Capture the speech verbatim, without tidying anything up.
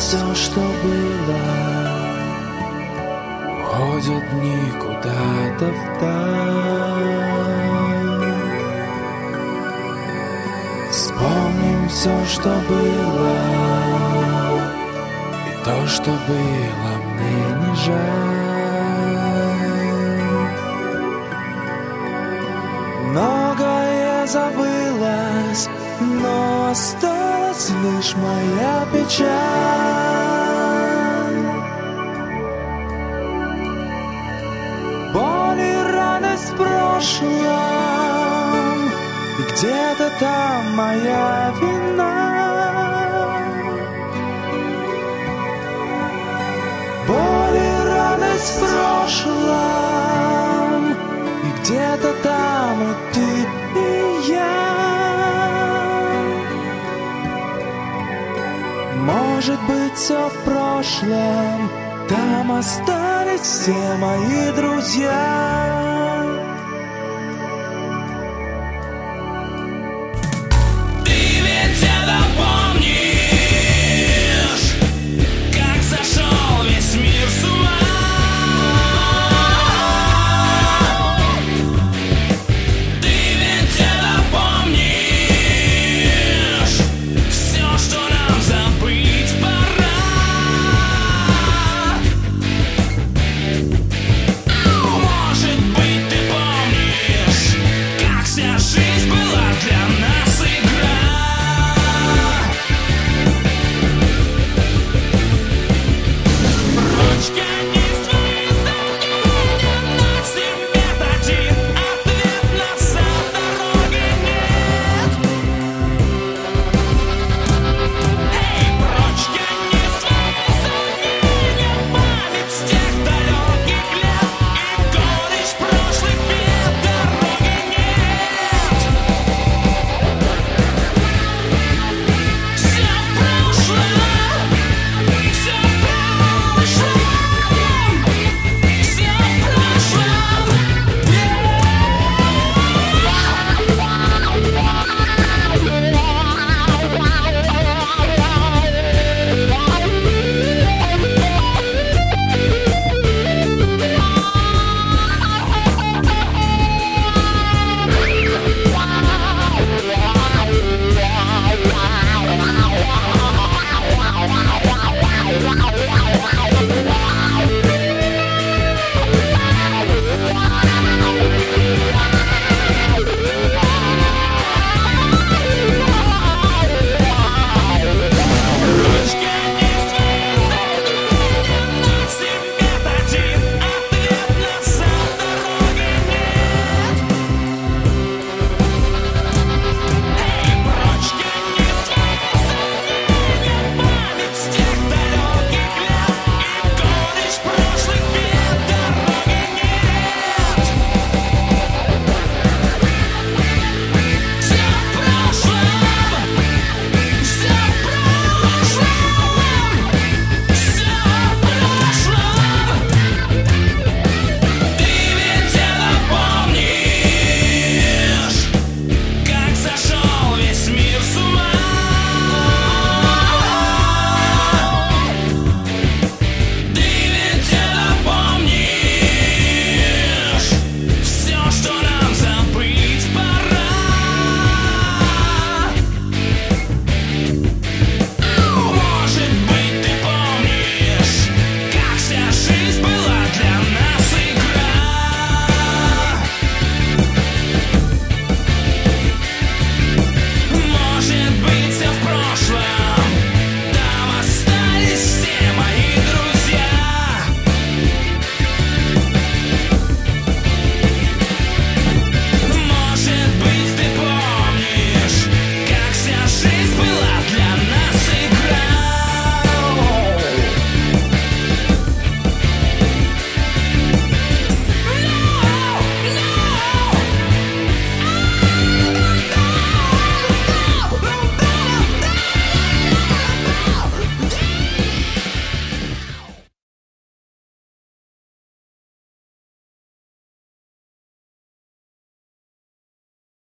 все, что было, уходят дни куда-то вдаль. Вспомним все, что было, и то, что было, мне не жаль. Многое забылось, но осталась лишь моя печаль. Боль и радость в прошлом, и где-то там моя вина. Боль и радость в прошлом, и где-то там и ты, и я. Может быть, все в прошлом, там остались все мои друзья.